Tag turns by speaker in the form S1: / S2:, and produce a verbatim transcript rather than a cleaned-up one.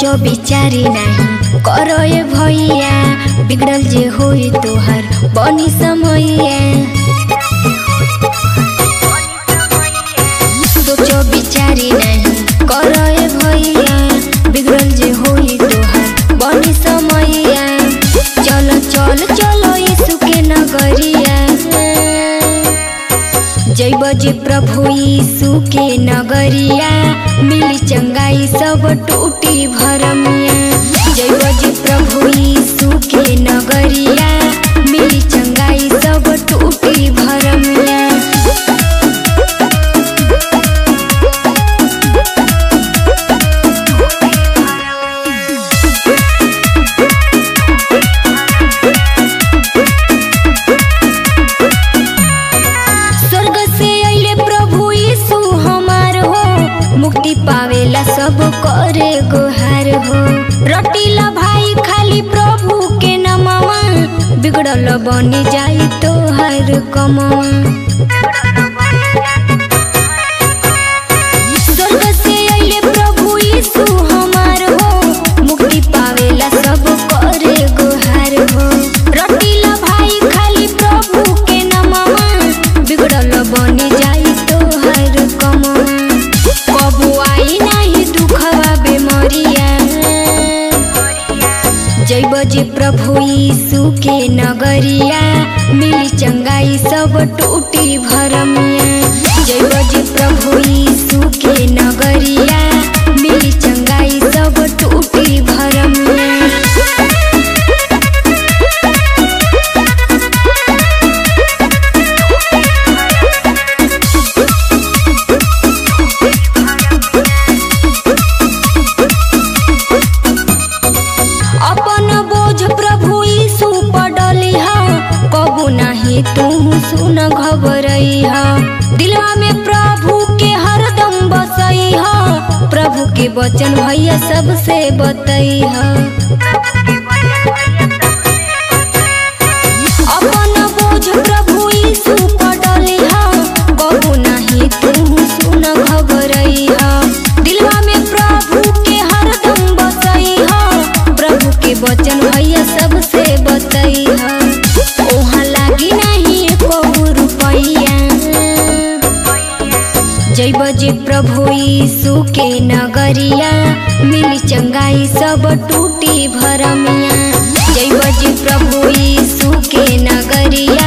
S1: सोचो विचारी नहीं करो ये भैया, बिगड़ल जे होई तोहर बनी समैया। सोचो विचारी नहीं करो ये भैया, बिगड़ल जे होई तोहर बनी समैया। चलो चल चलो यीशु के नगरिया, जैब जे प्रभु यीशु के नगरिया, मिली चंगाई सब टूटी भरमिया। जैब जे प्रभु यीशु के नगरिया, मिली चंगाई सब टूटी भरमिया। मुक्ति पावेला सब करे गोहार हो, रटीला भाई खाली प्रभु के नमवा, बिगड़ल बनी जाई तो हर कमवा। स्वर्ग से अइले प्रभु यीशु हमार हो, मुक्ति पावेला सब करे गोहार हो, रटीला भाई खाली प्रभु के नमवा, बिगड़ल बनी जाई तो हर कमवा। जैब जे प्रभु यीशु के नगरिया, मिली चंगाई सब टूटी भरमिया। जैब जे प्रभु यीशु के नगरिया, मिली चंगाई सब टूटी भरमिया। तू सुन घबरई हा, दिलवा में प्रभु के हरदम बसई हा, प्रभु के वचन भैया सबसे बतई हा। अपन बोझ प्रभु यीशु पड़ली हा, कबू नहीं तू सुन घबरई हा, दिलवा में प्रभु के हरदम बसई हा, प्रभु के वचन भैया सबसे बतई हा। ओहा लागी नहीं कहू रुपैया, जैब जे प्रभु यीशु के नगरिया, मिली चंगाई सब टूटी भरमिया। जैब जे प्रभु यीशु के नगरिया,